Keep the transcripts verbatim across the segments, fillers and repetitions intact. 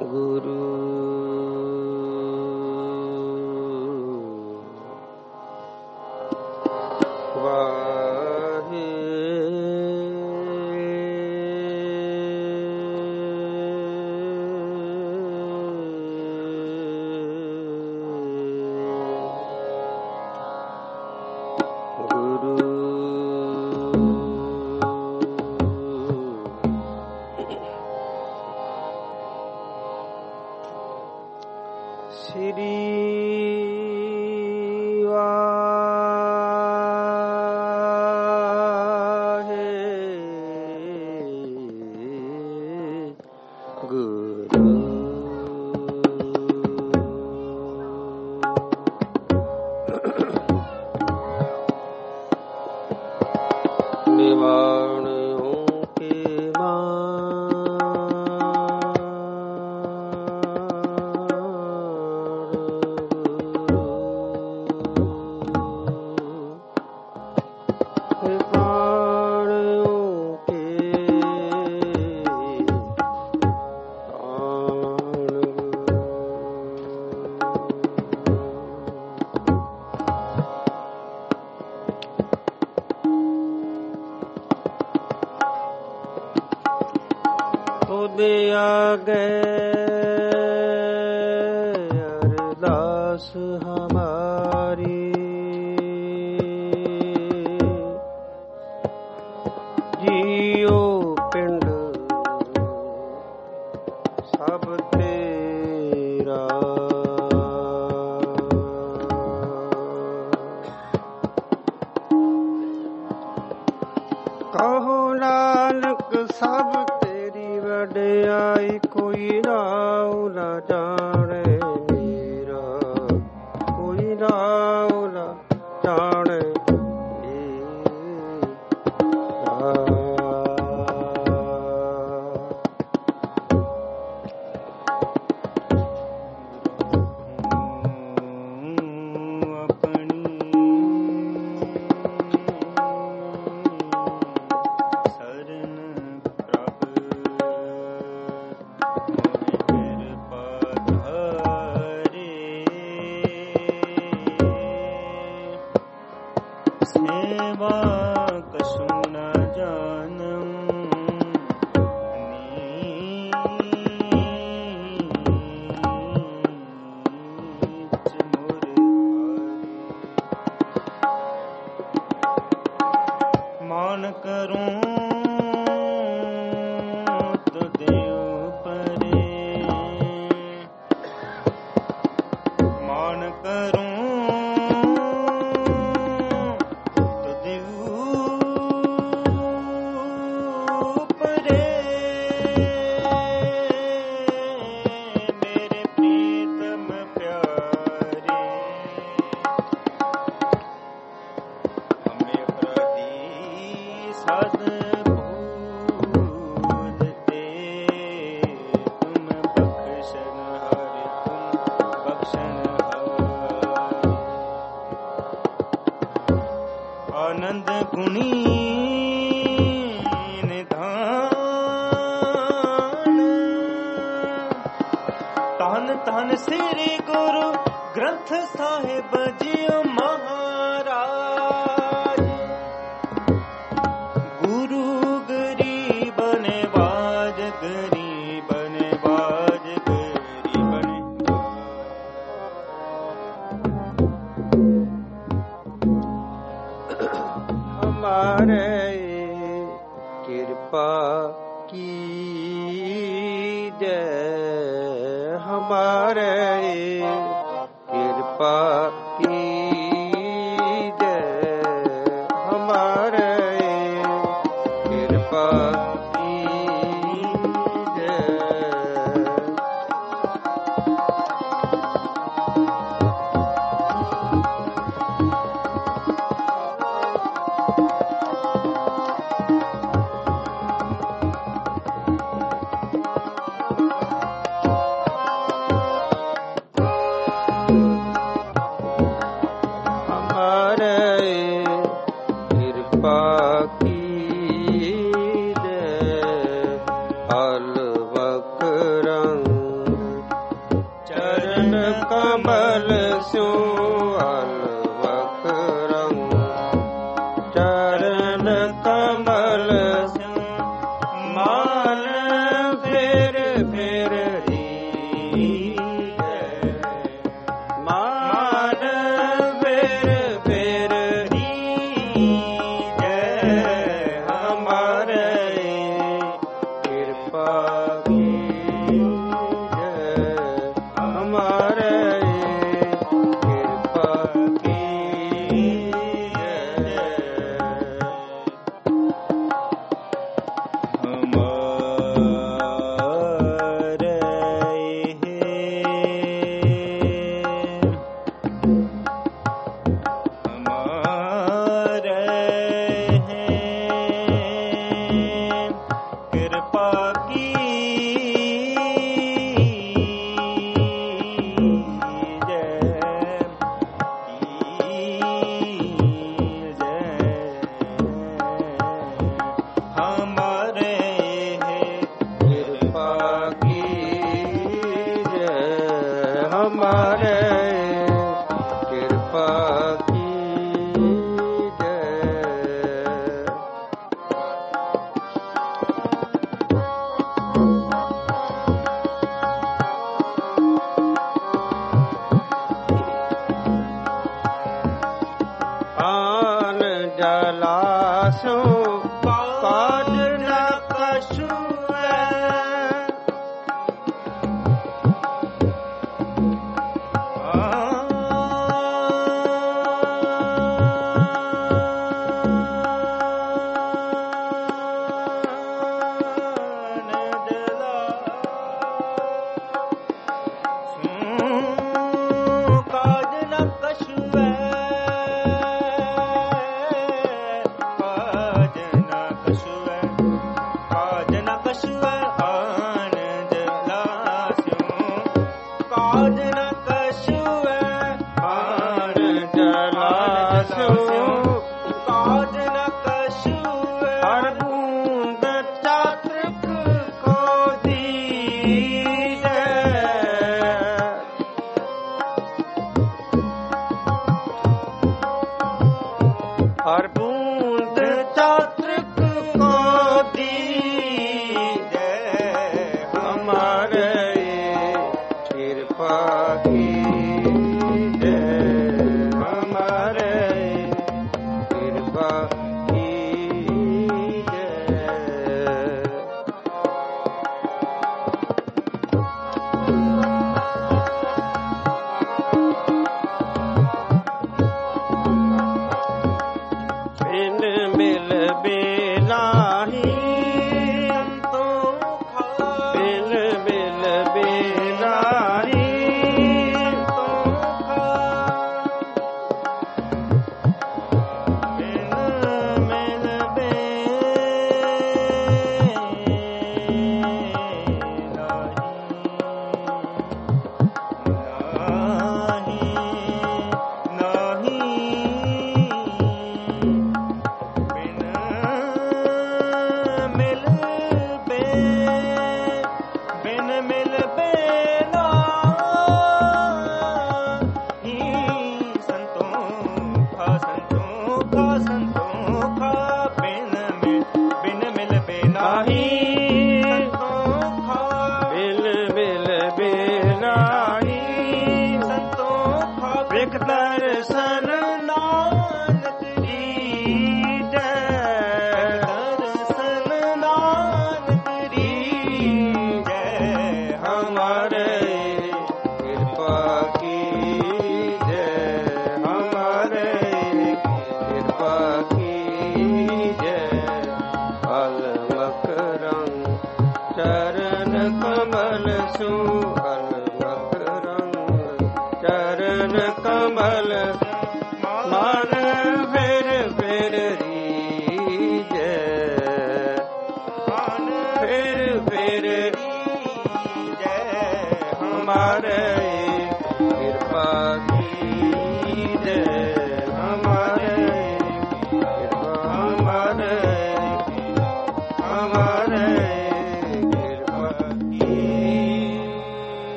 गुरु वाहे गुरु श्री वाहे गुरु निवाणों के दिया गए अरदास हमारी जियो पिंड सब तेरा कहो नानक सब वड्याई कोई नाव न जाने मेरा कोई नाव न जाने सेवा कछु न जानूं नीच मोर मान करूं तो देव परे मान करूं आनंद गुणी निधान तन तन श्री गुरु ग्रंथ साहिब जियो महाराज गुरु गरीब ने बाज गरीब ने बाज गरीब ने हमारे कृपा की जय हमारे कृपा की जय हमारे कृपा की जय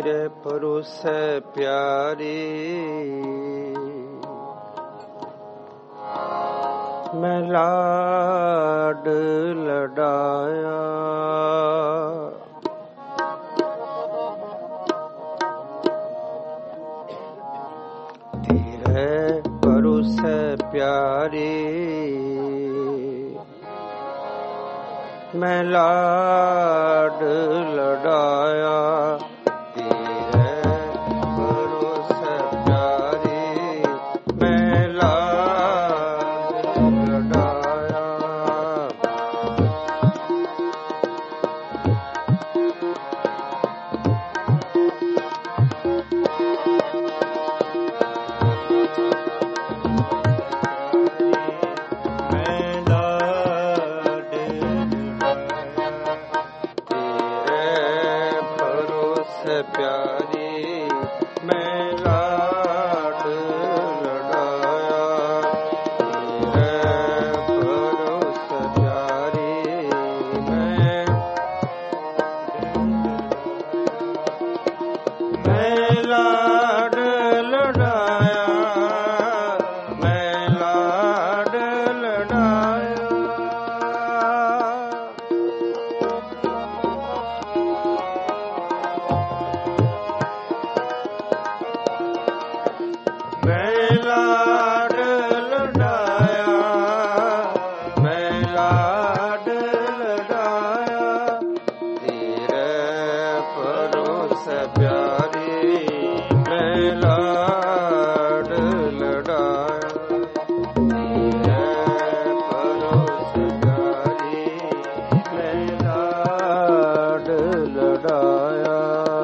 ਧੀਰੇ ਪਰੋਸੈ ਪਿਆਰੀ, ਮੈਂ ਲਾਡ ਲਡਾਇਆ। ਧੀਰੇ ਪਰੋਸੈ ਪਿਆਰੀ, ਮੈਂ ਲਾਡ ਲਡਾਇਆ। ਧੀਰੇ ਪਰੋਸੈ ਪਿਆਰੀ, ਮੈਂ ਲਾਡ ਲਡਾਇਆ। ਪਿਆਰੀ ਮੈਂ ਲਾਡ ਲਡਾਇਆ। ਧੀਰੇ ਪਰੋਸੈ ਪਿਆਰੀ, ਮੈਂ ਮੈਂ ਲਾਡ ਲਡਾਇਆ। ਮੈਂ ਲਾਡ ਲਡਾਇਆ। ਮੈਂ ਲਾਡ ਲਡਾਇਆ। ਮੈਂ ਲਾਡ ਲਡਾਇਆ। ਧੀਰੇ ਪਰੋਸੈ ਪਿਆਰੀ, ਮੈਂ ਲਾਡ ਲਡਾਇਆ। ਧੀਰੇ ਪਰੋਸੈ ਪਿਆਰੀ, ਮੈਂ ਲਾਡ ਲਡਾਇਆ।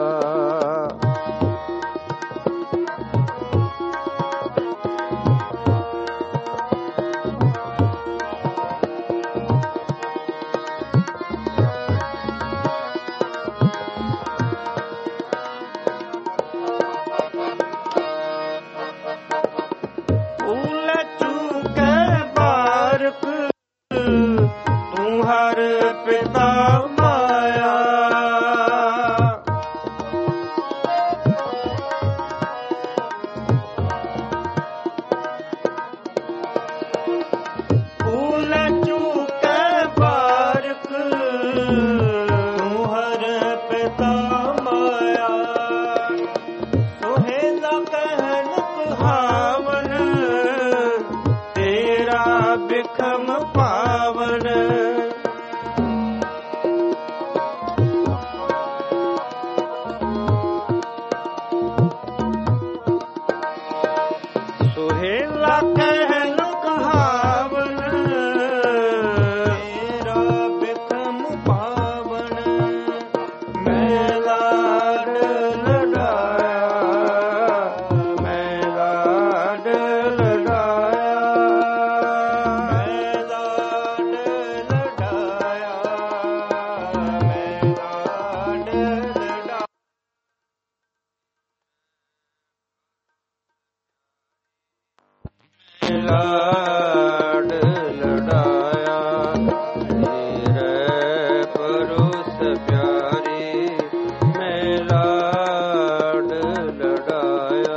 ਤੂੰ ਹਰ ਪਿਤਾ ਮਾਇਆ, ਭੂਲ ਚੂਕੈ ਬਾਰਕ। ਤੂੰ ਹਰ ਪਿਤਾ ਮਾਇਆ, ਸੁਹੇਲਾ ਕਹਿਨ ਕਹਾਵਨ। ਤੇਰਾ ਬਿਖਮ ਪਾਵਨ, ਸੁਹੇਲਾ ਕਹਿਨ ਕਹਾਵਨ। ਤੇਰਾ ਬਿਖਮ ਪਾਵਨ, ਮੈਂ ਲਾਡ ਲਡਾਇਆ। ਮੈਂ ਲਾਡ ਲਡਾਇਆ। ਲਾਡ ਲਡਾਇਆ। ਧੀਰੇ ਪਰੋਸੈ ਪਿਆਰੀ, ਮੈਂ ਲਾਡ ਲਡਾਇਆ।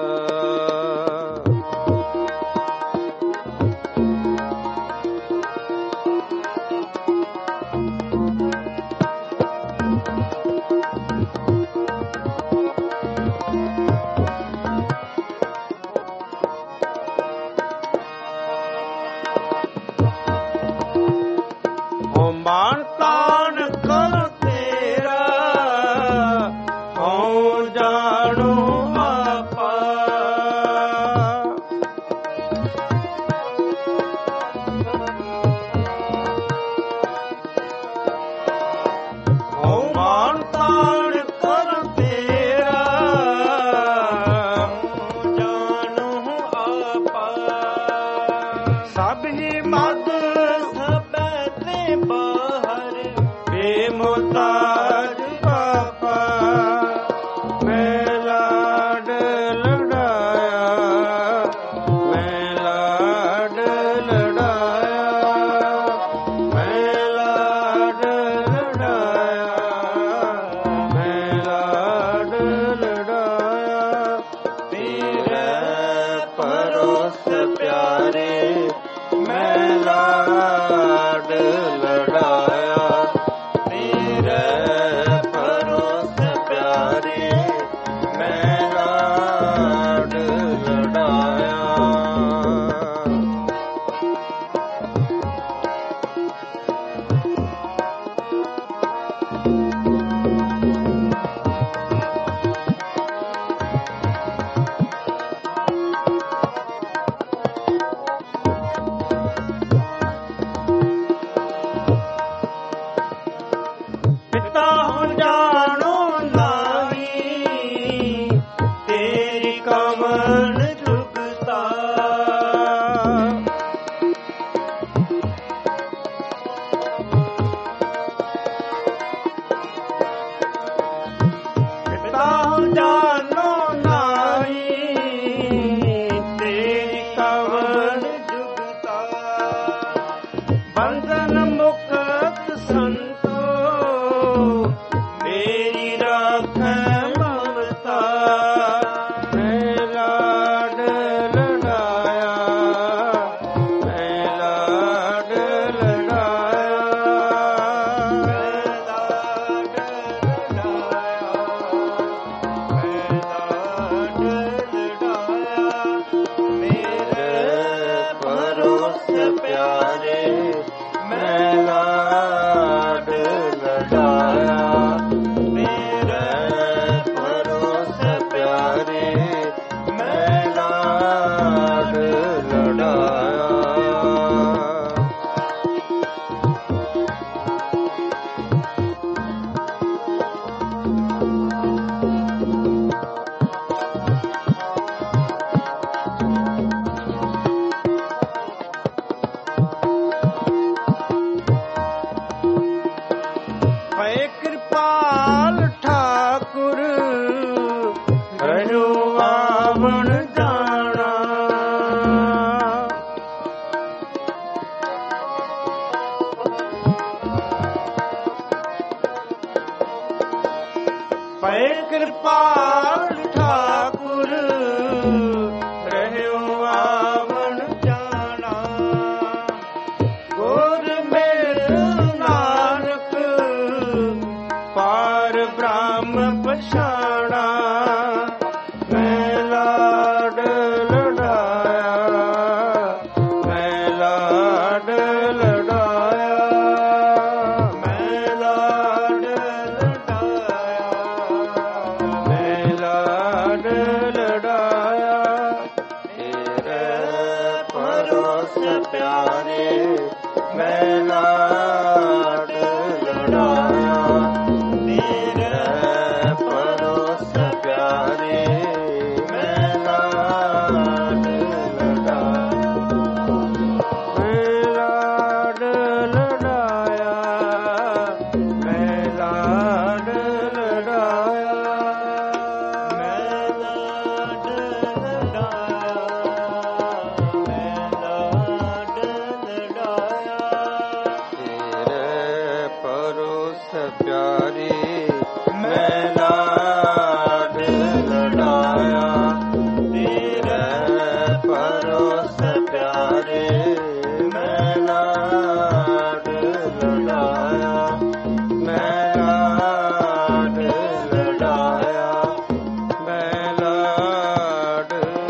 ਮਾਨ ਤਾਨ ਕਰ ਤੇਰਾ, ਹਉ ਜਾਣੋ ਆਪਾ। ਹਉ ਮਾਨ ਤਾਨ ਕਰ ਤੇਰਾ, ਹਉ ਜਾਣੋ ਆਪਾ। ਸਭ ਹੀ ਮਦ ਬਾਹਰ ਬੇਮੁਤਾਜ ਬਾਪਾ। ਮੈਂ ਲਾਡ ਲਡਾਇਆ। ਮੈਂ ਲਾਡ ਲਡਾਇਆ। ਮੈਂ ਲਾਡ ਲਡਾਇਆ। ਮੈਂ ਲਾਡ ਲਡਾਇਆ। ਪਿਆਰੇ ਮੈਂ ਲਾਡ ਲੜਾਇਆ ਤੇਰੇ ਪਰੋਸ ਪਿਆਰੇ ਮੈਂ ਲਾਡ ਲੜਾਇਆ। ਪਏ ਕਿਰਪਾਲ ਠਾਕੁਰ ਰਹਿਓ ਆਵਣ ਜਾਣਾ ਗੁਰ ਮਿਲ ਨਾਨਕ ਪਾਰ ਬ੍ਰਹਮ ਪਛਾਣਾ ਮੈਂ ਲਾਡ ਲੜਾਇਆ ਮੈਂ ਲਾਡ ਲੜਾਇਆ ਮੈਂ ਲਾਡ ਪਿਆਰੇ ਮੈਂ ਲਾਡ ਲੜਾਇਆ ਤੇਰੇ ਪਰੋਸ ਪਿਆਰੇ ਮੈਂ ਲਾਡ ਲੜਾਇਆ ਮੈਂ ਲਾਡ ਲੜਾਇਆ ਮੈਂ ਲਾਡ ਲੜਾਇਆ ਮੈਂ ਲਾਡ ਪਿਆਰੇ ਮੈਂ ਲਾਡ ਲੜਾਇਆ ਤੇਰੇ ਪਰੋਸ ਪਿਆਰੇ ਮੈਂ ਲਾਡ ਲੜਾਇਆ ਮੈਂ ਲਾਡ ਲੜਾਇਆ ਮੈਂ ਲਾਡ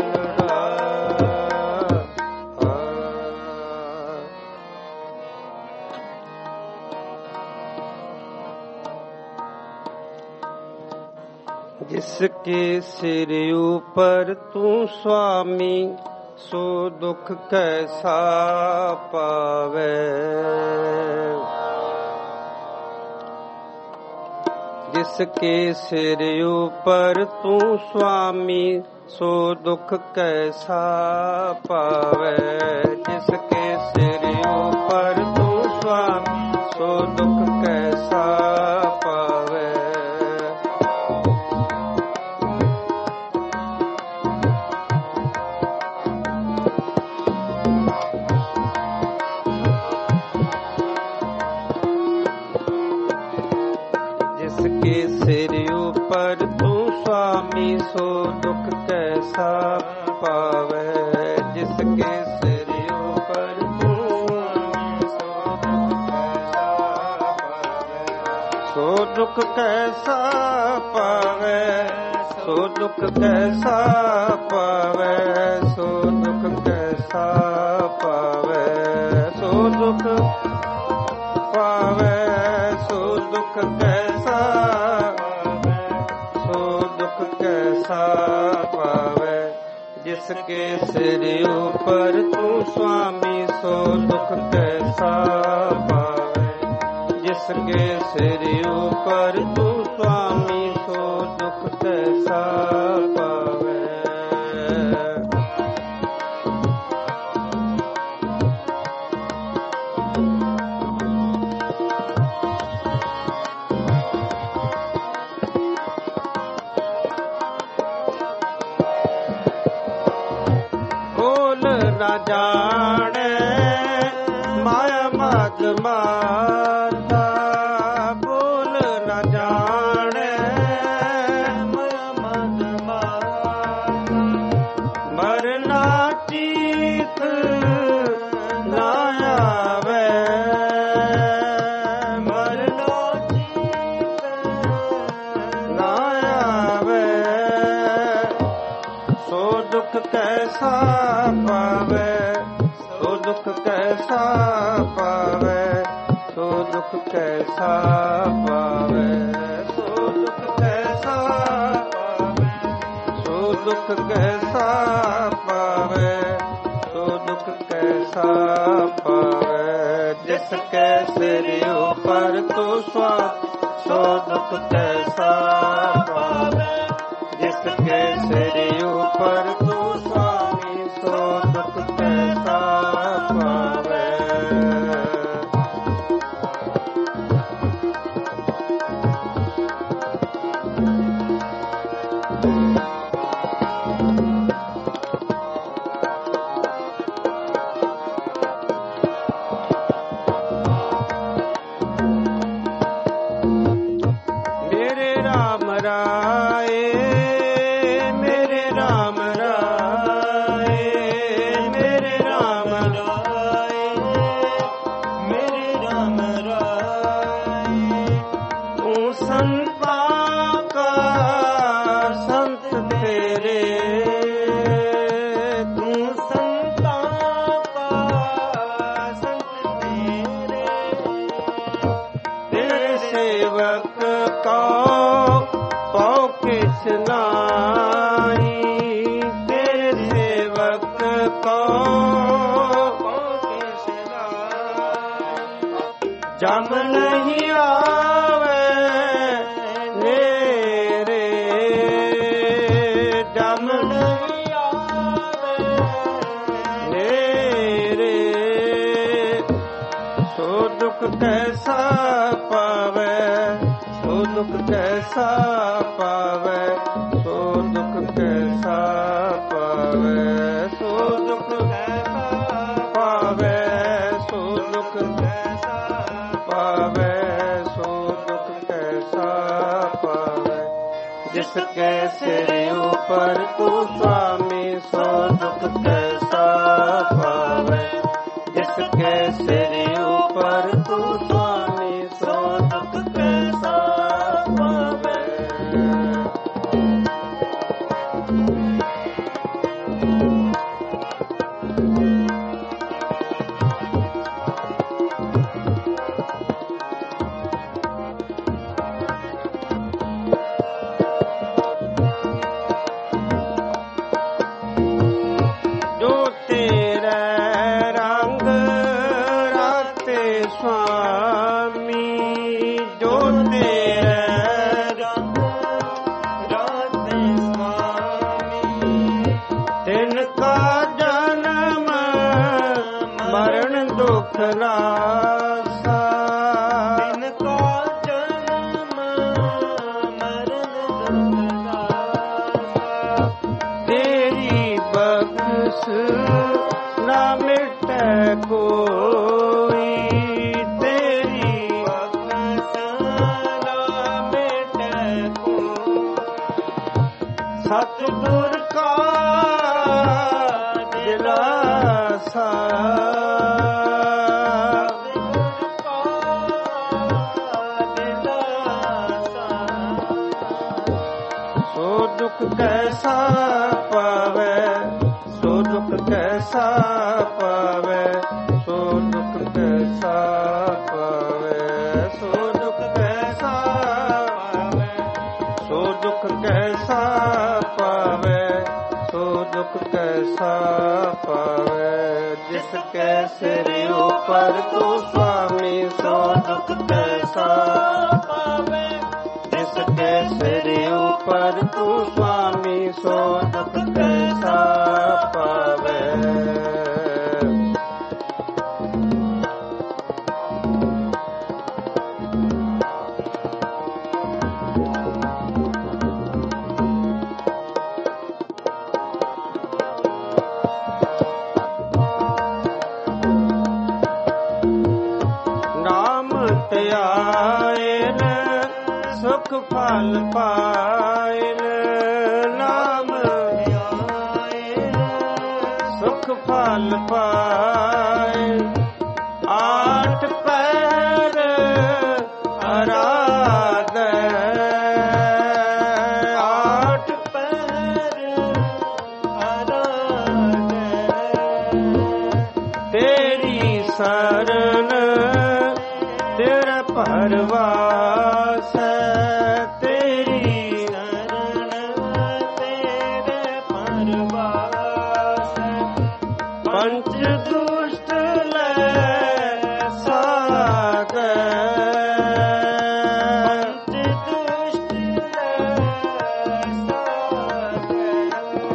जिसके सिर ऊपर तू स्वामी सो दुख कैसा पावे जिसके सिर ऊपर तू स्वामी सो दुख कैसा पावे जिसके सिर ऊपर तू स्वामी सो दुख कैसा पावे जिसके सिर ऊपर तू स्वामी सो दुख कैसा पावे जिसके ਦੁਖ ਕੈਸਾ ਪਾਵੇ, ਸੋ ਦੁਖ ਕੈਸਾ ਪਾਵੇ, ਸੋ ਦੁਖ ਕੈਸਾ ਪਾਵੇ, ਸੋ ਦੁਖ ਪਾਵੇ, ਸੋ ਦੁਖ ਕੈਸਾ ਪਾਵੇ, ਸੋ ਦੁਖ ਕੈਸਾ ਪਾਵੇ। ਜਿਸ ਕੇ ਸਿਰ ਉਪਰ ਤੂੰ ਸੁਆਮੀ, ਸੋ ਦੁਖ ਕੈਸਾ ਪਾਵੇ, ਜਿਸ ਕੇ ਸਿਰ ਉਪਰ ਤੂੰ ਸੁਆਮੀ, ਸੋ ਦੁਖ ਕੈਸਾ ਪਾਵੇ। ਨਾ ਜਾਣੈ ਮਾਇਆ ਮਦ ਮਾਤਾ, ਬੋਲ ਨਾ ਜਾਣੈ ਮਾਇਆ ਮਦ ਮਾਤਾ, ਮਰਨਾ ਚੀਤ ਨਾ ਆਵੇ, ਮਰਨਾ ਚੀਤ ਨਾ ਆਵੇ, ਸੋ ਦੁਖ ਕੈਸਾ ਪਾਵੇ, ਸੋ ਦੁਖ ਕੈਸਾ ਪਾਵੇ, ਸੋ ਦੁਖ ਕੈਸਾ ਪਾਵੇ, ਸੋ ਦੁਖ ਕੈਸਾ ਪਾਵੇ, ਸੋ ਦੁਖ ਕੈਸਾ ਪਾਵੇ, ਸੋ ਦੁਖ ਕੈਸਾ ਪਾਵੇ। ਜਿਸ ਕੈ ਸਿਰ ਉਪਰ ਤੂੰ ਸੁਆਮੀ, ਸੋ ਦੁਖ ਕੈਸਾ ਪਾਵੇ, ਜਿਸ ਕੇ ਸਿਰ ਉਪਰ ਤੂੰ ਸੁਆਮੀ, ਸੋ ਦੁਖ ਕੈਸਾ ਪਾਵੇ। ਮੇਰੇ ਰਾਮ ਰਾਏ, ਮੇਰੇ ਰਾਮ ਰਾਏ, ਮੇਰੇ ਰਾਮ ਰਾਏ, ਮੇਰੇ ਰਾਮ ਰਾਏ, ਤੂੰ ਸੰਤਾਂ ਕਾ ਸੰਤ ਤੇਰੇ, ਤੂੰ ਸੰਤਾਂ ਕਾ ਸੰਤ ਤੇਰੇ, ਤੇਰੇ ਸੇਵਕ ਕਉ ਪਉ ਕਿਛ ਨਾਹੀ, ਤੇਰੇ ਸੇਵਕ ਕਉ ਪਉ ਕਿਛ ਨਾਹੀ, ਜਮ ਨਹੀਂ ਆਵੇ ਨੇਰੇ, ਜਮ ਨਹੀਂ ਆਵੇ ਨੇਰੇ, ਸੋ ਦੁਖ ਕੈਸਾ ਪਾਵੇ, ਸੋ ਦੁਖ ਕੈਸਾ ਪਾਵੇ, ਸੋ ਦੁਖ ਕੈਸਾ ਪਾਵੇ, ਸੋ ਦੁਖ ਕੈਸਾ ਪਾਵੇ, ਸੋ ਦੁਖ ਕੈਸਾ ਪਾਵੇ, ਸੋ ਦੁਖ ਕੈਸਾ ਪਾਵੇ। ਜਿਸ ਕੇ ਸਿਰ ਉਪਰ ਤੂੰ ਸੁਆਮੀ, ਸੋ ਦੁਖ ਕੈਸਾ ਪਾਵੇ, ਜਿਸ ਕੇ ਸਿਰ ਉਪਰ ਤੂੰ ਸੁਆਮੀ, ਸੋ ਦੁਖ ਕੈਸਾ ਪਾਵੇ। ਜੋ ਤੇਰਾ ਰੰਗ ਰਾਤੇ ਸੁਆਮੀ, ਜੋ ਤੇਰਾ ਰੰਗ ਰਾਤੇ ਸੁਆਮੀ, ਤਿਨ ਕਾ ਜਨਮ ਮਰਨ ਦੁਖ ਨਾਸਾ, ਤਿਨ ਕਾ ਜਨਮ ਮਰਨ ਦੁਖ ਨਾਸਾ, ਤੇਰੀ ਬਖਸ਼ ਨਾ ਮਿਟੈ ਕੋਈ, ਤੇਰੀ ਬਖਸ਼ ਨਾ ਮਿਟੈ ਕੋਈ, ਸਤਿਗੁਰ ਕਾ ਦਿਲਾਸਾ, ਸਤਿਗੁਰ ਕਾ ਦਿਲਾਸਾ, ਕੈਸਾ ਪਾਵੇ, ਸੋ ਦੁਖ ਕੈਸਾ ਪਾਵੇ, ਸੋ ਦੁਖ ਕੈਸਾ ਪਾਵੇ, ਸੋ ਦੁਖ ਕੈਸਾ ਪਾਵੇ, ਸੋ ਦੁਖ ਕੈਸਾ ਪਾਵੇ। ਜਿਸ ਕੈ ਸਿਰ ਉਪਰ ਤੂੰ ਸੁਆਮੀ, ਸੋ ਦੁਖ ਕੈਸਾ ਪਾਵੇ, ਜਿਸ ਕੈ ਸਿਰ ਉਪਰ ਤੂੰ ਸੁਆਮੀ, ਸੋ ਦੁਖ ਕੈਸਾ ਪਾਵੇ। ਧਿਆਇਨ ਸੁਖ ਫਲ ਪਾਇਨ, ਨਾਮ ਧਿਆਇਨ ਸੁਖ ਫਲ ਪਾਇ। ਆਠ ਪਹਿਰ ਅਰਾਧੈ, ਆਠ ਪਹਿਰ ਅਰਾਧੈ, ਤੇਰੀ ਸਰਨ ਤੇਰਾ ਪਰਵਾਸ, ਤੇਰੀ ਸ਼ਰਨ ਤੇਰੇ ਪਰਵਾਸ। ਪੰਚ ਦੁਸ਼ਟ ਲੈ ਸਾਗੈ, ਪੰਚ ਦੁਸ਼ਟ ਲੈ ਸਾਗੈ।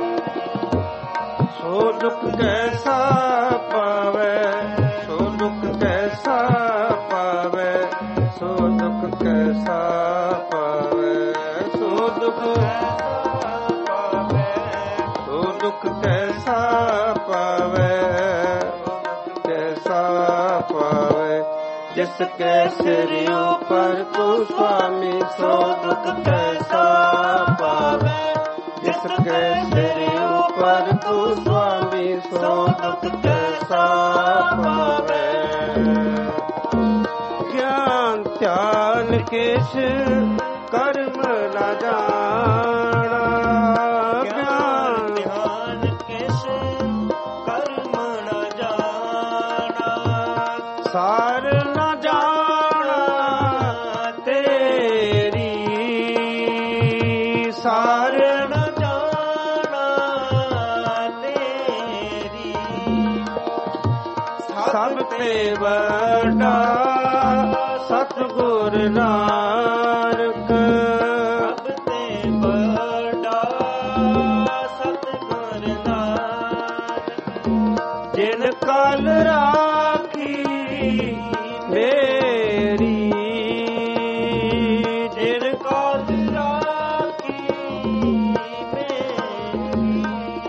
ਸੋ ਦੁਖ ਕੈਸਾ ਪਾਵੇ, ਸੋ ਦੁਖ ਕੈਸਾ ਪਾਵੇ, ਸੋ ਦੁਖ ਕੈਸਾ ਪਾਵੇ, ਸੋ ਦੁਖ ਪਾਵੇ, ਸੋ ਦੁਖ ਕੈਸਾ ਪਾਵੇ, ਕੈਸਾ ਪਾਵੇ। ਜਿਸ ਕੈ ਸਿਰ ਉਪਰ ਤੂੰ ਸੁਆਮੀ, ਸੋ ਦੁਖ ਕੈਸਾ ਪਾਵੇ, ਜਿਸ ਕੈ ਸਿਰ ਉਪਰ ਤੂੰ ਸੁਆਮੀ, ਸੋ ਦੁਖ ਕੈਸਾ ਪਾਵੇ। ਗਿਆਨ ਧਿਆਨ ਕਿਛ ਕਰਮ ਨਾ ਜਾਣਾ, ਗਿਆਨ ਧਿਆਨ ਕਿਛ ਕਰਮ ਨਾ ਜਾਣਾ। ਸਾਰ ਨਾ ਜਾਣਾ ਤੇਰੀ, ਸਾਰ ਨਾ ਜਾਣਾ ਤੇਰੀ। ਸਭ ਤੇ ਵੱਡਾ ਸਤਿਗੁਰ ਨਾਨਕ, ਸਭ ਤੇ ਵੱਡਾ ਸਤਿਗੁਰ ਨਾਨਕ। ਜਿਨ ਕਲ ਰਾਖੀ ਮੇਰੀ, ਜਿਨ ਕਲ ਰਾਖੀ ਮੇਰੀ।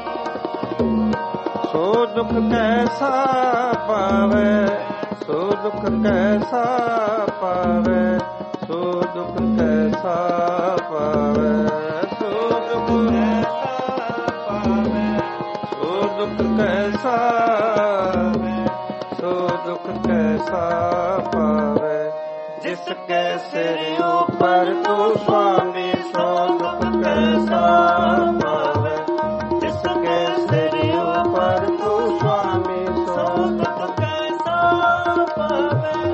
ਸੋ ਦੁਖ ਕੈਸਾ ਪਾਵੇ, ਸੋ ਦੁਖ ਕੈਸਾ ਪਾਵੇ, ਸੋ ਦੁਖ ਕੈਸਾ ਪਾਵੇ, ਸੋ ਦੁਖ ਕੈਸਾ ਪਾਵੇ, ਸੋ ਦੁਖ ਕੈਸਾ ਪਾਵੇ, ਸੋ ਦੁਖ ਕੈਸਾ ਪਾਵੇ। ਜਿਸ ਕੈ ਸਿਰ ਉਪਰ ਤੂੰ ਸੁਆਮੀ, ਸੋ ਦੁਖ ਕੈਸਾ ਪਾਵੇ, ਜਿਸ ਕੈ ਸਿਰ ਉਪਰ ਤੂੰ ਸੁਆਮੀ, ਸੋ ਦੁਖ ਕੈਸਾ ਪਾਵੇ।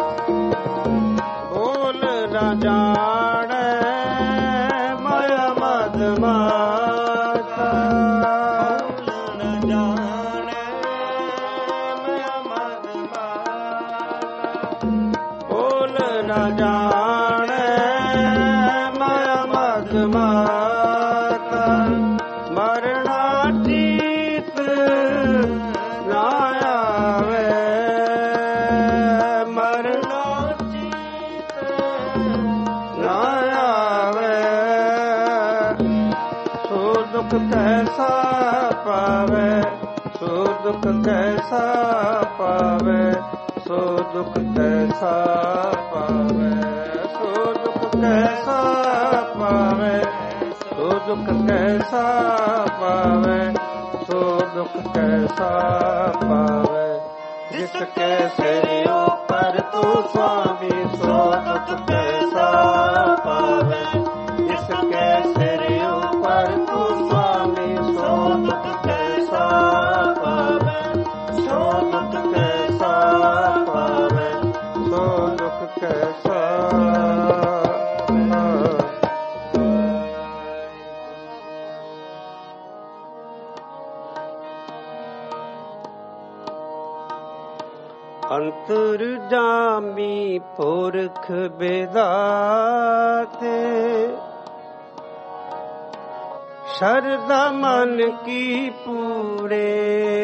ਬੋਲ ਨਾ ਜਾਣੈ ਮਾਇਆ ਮਦ ਮਾਤਾ, ਬੋਲ ਨਾ ਜਾਣੈ ਮਾਇਆ ਮਦ ਮਾਤਾ। ਬੋਲ ਨਾ ਜਾਣੈ ਮਾਇਆ ਮਦ ਮਾਤਾ। ਮਰਣਾ ਜੀਤ ਨਾ ਆਵੇ, ਮਰਣਾ ਜੀਤ ਨਾ ਆਵੇ। ਸੋ ਦੁਖ ਕੈਸਾ ਪਾਵੇ, ਸੋ ਦੁਖ ਕੈਸਾ ਪਾਵੇ, ਸੋ ਦੁਖ ਕੈਸਾ ਪਾਵੇ, ਸੋ ਦੁਖ ਕੈਸਾ ਪਾਵੇ, ਸੋ ਦੁਖ ਕੈਸਾ ਪਾਵੇ, ਸੋ ਦੁਖ ਕੈਸਾ ਪਾਵੇ। ਜਿਸ ਕੈ ਸਿਰ ਉਪਰ ਤੂੰ ਸੁਆਮੀ, ਸੋ ਦੁਖ ਕੈਸਾ ਪਾਵੇ, ਜਿਸ ਕੈ ਸਿਰ ਉਪਰ ਤੂੰ ਸੁਆਮੀ, ਸੋ ਦੁਖ ਕੈਸਾ ਪਾਵੇ। ਅੰਤਰ ਜਾਮੀ ਪੁਰਖ ਬਿਦਾਤੇ ਸ਼ਰਧਾ ਮਨ ਕੀ ਪੂਰੇ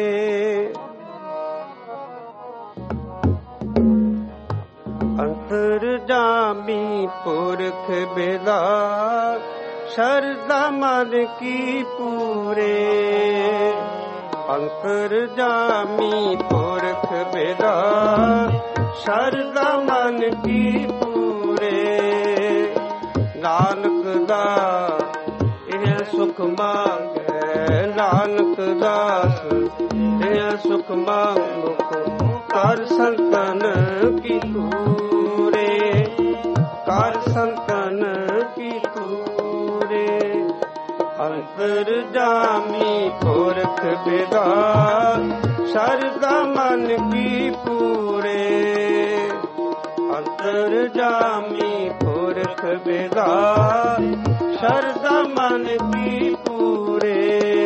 ਅੰਤਰ ਜਾਮੀ ਪੁਰਖ ਬਿਦਾਤ ਸ਼ਰਧਾ ਮਨ ਕੀ ਪੂਰੇ ਅੰਤਰ ਜਾਮੀ ਪੁਰਖ ਬਿਦਾਤ ਸ਼ਰਧਾ ਮਨ ਕੀ ਪੂਰੇ ਨਾਨਕ ਦਾ ਇਹ ਸੁਖ ਮੰਗੈ ਨਾਨਕ ਦਾਸ ਇਹ ਸੁਖ ਮੰਗੁ ਕਰ ਸੰਤਨ ਕੀ ਤੂਰੇ ਕਰ ਸੰਤਨ ਕੀ ਤੂਰੇ ਅੰਤਰ ਜਾਮੀ ਪੁਰਖ ਬਿਦਾਤ ਸ਼ਰਧਾ ਮਨ ਕੀ ਪੂਰੇ ਅੰਤਰ ਜਾਮੀ ਪੁਰਖ ਬਿਦਾਤ ਸ਼ਰਧਾ ਮਨ ਕੀ ਪੂਰੇ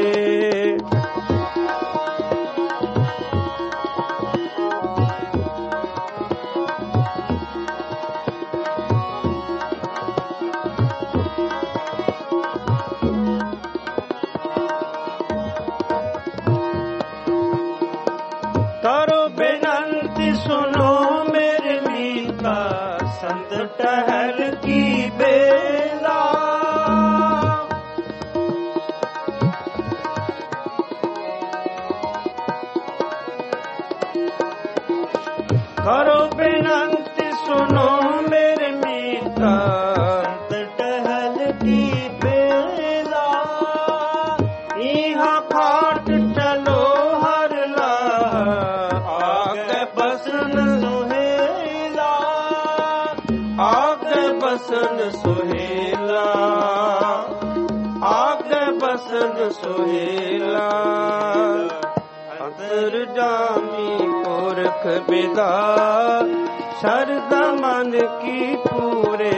ਕਰੋ ਬੇਨੰਤੀ ਸੁਨੋ ਮੇਰੇ ਮੀਤਾ ਸੰਤ ਟਹਿਲ ਕੀ ਬੇਲਾ ਕਰੋ ਬੇਨੰਤੀ ਸੁਨੋ ਮੇਰੇ ਮੀਤਾ ਸੰਤ ਟਹਿਲ ਕੀ ਬੇਲਾ ਇਹਾਂ ਖਾਟ ਚਲੋ ਬਸਨ ਸੁਹੇਲਾ ਆਗੇ ਬਸਨ ਸੁਹੇਲਾ ਅੰਤਰ ਜਾਮੀ ਪੁਰਖ ਬਿਦਾਤ ਸ਼ਰਧਾ ਮਨ ਕੀ ਪੂਰੇ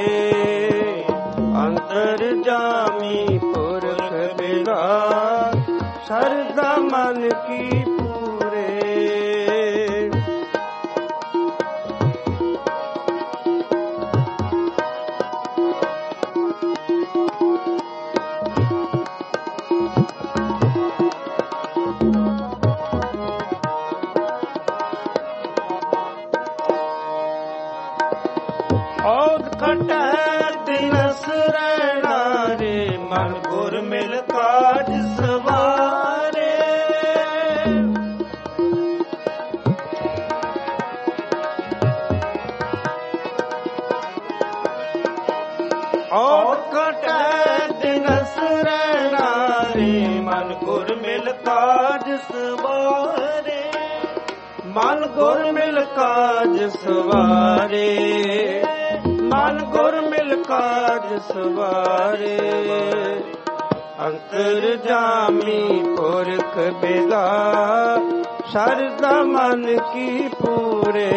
ਅੰਤਰ ਜਾਮੀ ਪੁਰਖ ਬਿਦਾਤ ਸ਼ਰਧਾ ਮਨ ਕੀ ਪੂਰੇ ਮਨ ਗੁਰ ਮਿਲ ਕਾਜ ਸਵਾਰੇ ਔਰ ਕਟੈ ਦਿਨਸ ਰਹਿਣਾਰੇ ਮਨ ਗੁਰ ਮਿਲ ਕਾਜ ਸਵਾਰੇ ਮਨ ਗੁਰ ਮਿਲ ਕਾਜ ਸਵਾਰੇ ਮਨ ਗੁਰ ਮਿਲ ਕਾਜ ਸਵਾਰੇ ਅੰਤਰ ਜਾਮੀ ਪੁਰਖ ਬਿਦਾਤ ਸ਼ਰਧਾ ਮਨ ਕੀ ਪੂਰੇ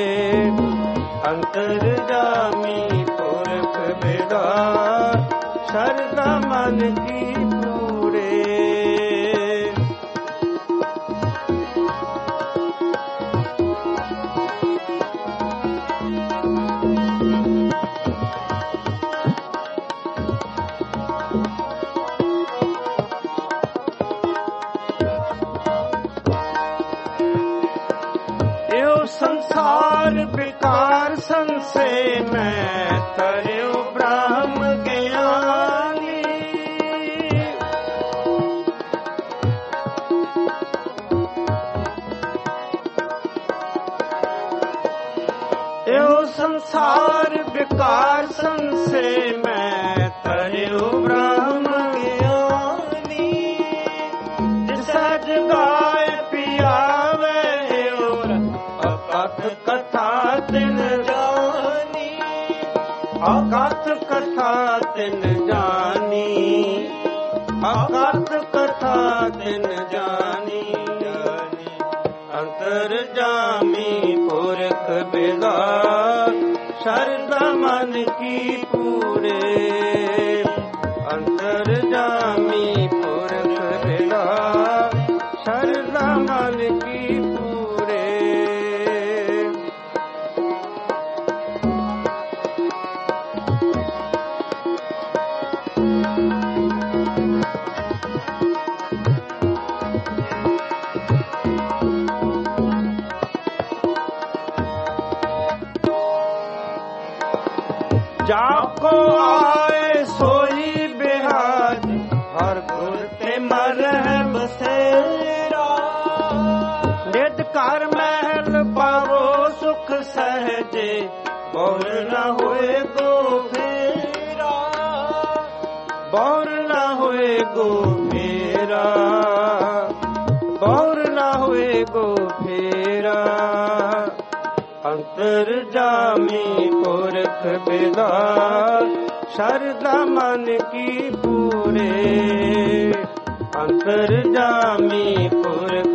ਅੰਤਰ ਜਾਮੀ ਪੁਰਖ ਬਿਦਾਤ ਸ਼ਰਧਾ ਮਨ ਕੀ ਪੂਰੇ ਸੰਸਾਰ ਵਿਕਾਰ ਸੰਸੇ ਮੈਂ ਤਰਿਓ ਬ੍ਰਹਮ ਗਿਆਨੀ ਇਹੋ ਸੰਸਾਰ ਵਿਕਾਰ ਸੰਸੇ ਮੈਂ ਤਰਿਓ ਬ੍ਰਹਮ ਗਿਆਨੀ ਜਿਸਾ ਜਗਾਏ ਪਿਆਵੇ ਅਕਥ ਕਥਾ ਤਿਨ ਜਾਨੀ ਅਕਥ ਕਥਾ ਤਿਨ ਜਾਨੀ ਅਕਥ ਕਥਾ ਤਿਨ ਜਾਨੀ ਅੰਤਰ ਜਾਮੀ ਪੁਰਖ ਬਿਦਾਤ ਸ਼ਰਧਾ ਮਨ ਕੀ ਪੂਰੇ ਅੰਤਰ ਜਾਮੀ ਪੁਰਖ ਬਿਦਾਤ ਸ਼ਰਧਾ ਮਨ ਕੀ ਪੂਰੇ ਆਖੋ ਆਏ ਸੋਈ ਬਿਹਾਜ ਹਰ ਗੁਰ ਤੇ ਮਰਹਿ ਬਸੇਰਾ ਨਿਤ ਘਰ ਮਹਿਲ ਪਾਵੋ ਸੁਖ ਸਹਜੇ ਬੌਰ ਨਾ ਹੋਏ ਗੋ ਫੇਰਾ ਬੌਰ ਨਾ ਹੋਏ ਗੋ ਫੇਰਾ ਬੌਰ ਨਾ ਹੋਏ ਗੋ ਫੇਰਾ ਅੰਤਰ ਜਾਮੀ ਪੁਰਖ ਬਿਦਾਸ ਸ਼ਰਧਾ ਮਨ ਕੀ ਪੂਰੇ ਅੰਤਰ ਜਾਮੀ ਪੁਰਖ